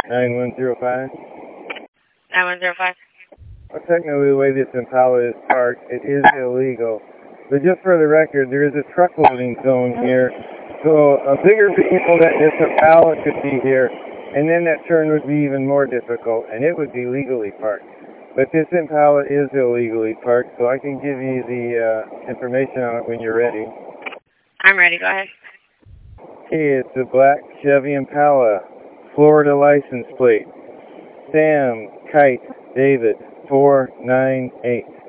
9105. 9105. Well, technically, the way this Impala is parked, it is illegal. But just for the record, there is a truck loading zone here, so a bigger vehicle than this Impala could be here, and then that turn would be even more difficult, and it would be legally parked. But this Impala is illegally parked, so I can give you the information on it when you're ready. I'm ready. Go ahead. Okay, it's a black Chevy Impala, Florida license plate. Sam Kite David 498.